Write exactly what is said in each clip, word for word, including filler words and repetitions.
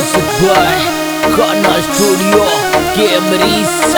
Music by Kana Studio Camerisa.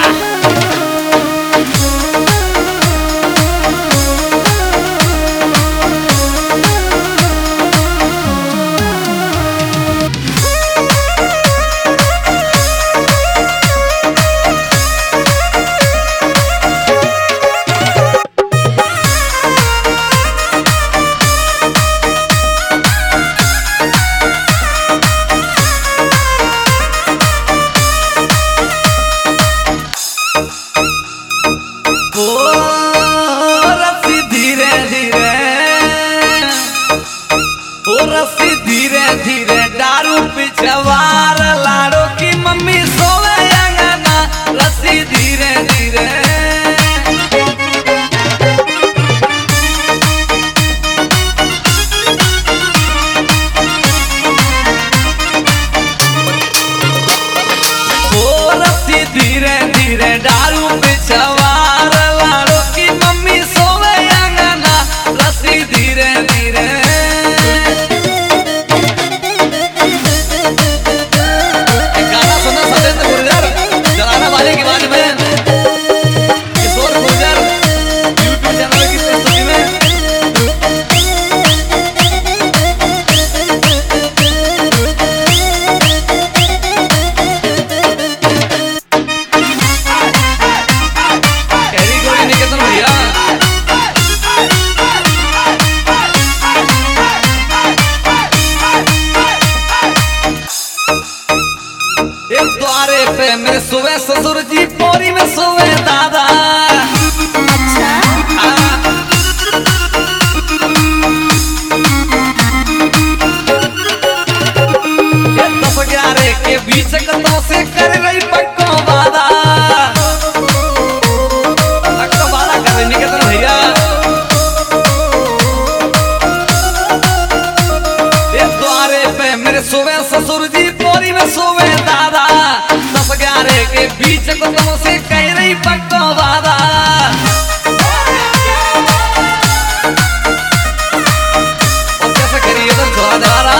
धीरे धीरे दारू पिछवार लाड़ो की मम्मी सोवे अंगना रस्सी धीरे धीरे ओ रस्सी धीरे धीरे दारू पिछवार लाड़ो की मम्मी सोवे अंगना रस्सी धीरे धीरे द्वारे पे मेरे सोवे ससुर जी पोरी में सोवे दादा। अच्छा ये दस ग्यारह के बीच कदों से कर रही पक्को वादा पक्को वादा कर रही निकेतन भैया। ये द्वारे पे मेरे सोवे ससुर जी पोरी में सोवे दादा दस ग्यारह के बीच कदों से कह रही पक्को वादा। और कैसे करिए तो छोड़ा दवारा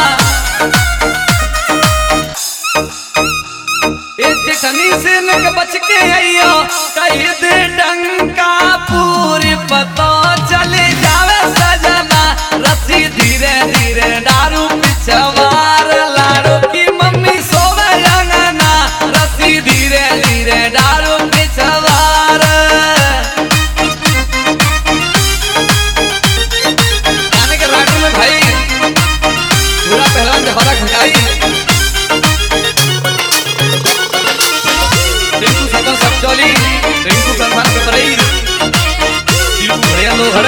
जेठनी से नक बच के आइयो कही दे डंका पूरी पता चले जावे सजना रस्सी धीरे धीरे दारू पिछवार लाड़ो की मम्मी सोवे अंगना रस्सी धीरे धीरे दारू पिछवार। गाने के राग में भाई पूरा पहलवान जफादा खंगाई चोली रिंकू सलमान के बरई दिलू भरिया लो हर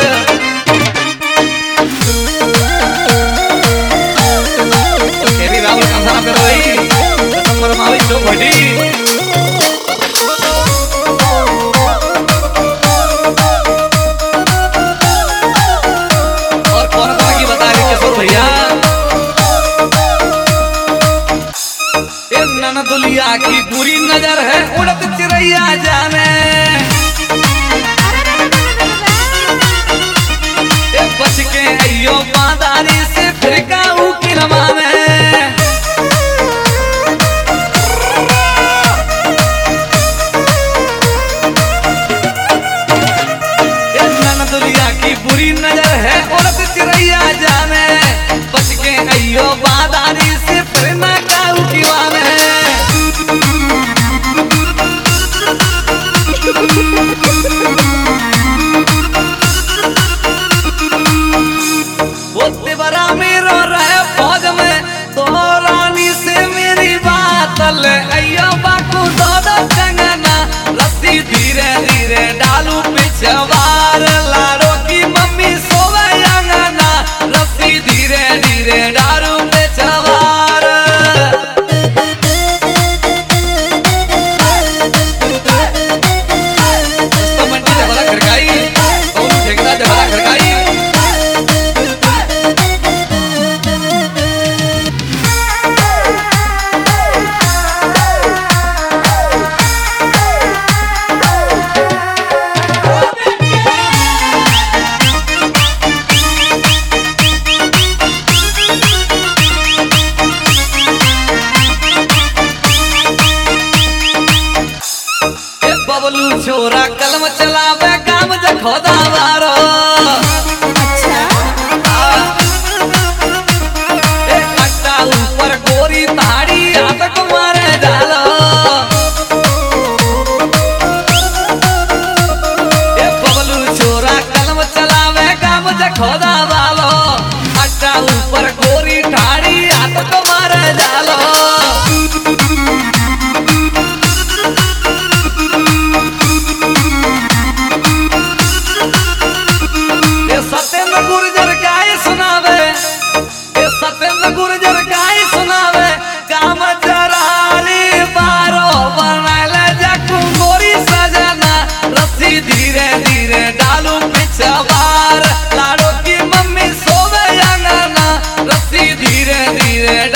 केरी रावल कंसाना पे रोई नंबर मावी चो भटी और कौन कौन की बता रही किशोर भैया। नन दुलिया की बुरी नजर है उड़त चिड़ैया जाने बच के अयो बादारी से फिर गाँव की रमा में नन दुलिया की बुरी नजर है उड़त चिड़ैया जाने बच के अयो बादारी से फिर ना गाँव की वामे बरा मेरो रहे फौज में तो रानी से मेरी बात ले अयो बाकू दो दो कंगना रस्सी धीरे धीरे डालू पिछवार लाड़ो की मम्मी सोवे अंगना रस्सी धीरे धीरे डालू पिछवार। मंडी जबला खड़काई और ठेकेदार जबला खड़काई चलावे काम जे खोदा मारो अच्छा ए कट्टा ऊपर गोरी ताड़ी हाथ को मारे डालो ए बबलू छोरा कलम चलावे काम जे खोदा वालो कट्टा ऊपर गोरी ताड़ी हाथ को मारे डालो सत्येंद्र गुर्जर गाय सुनावे ए सत्येंद्र गुर्जर गाय सुनावे काम जराली बारो बनाले जकू गोरी सजना रस्सी धीरे धीरे डालू पिछवार लाडो की मम्मी सोवे अंगना रस्सी धीरे धीरे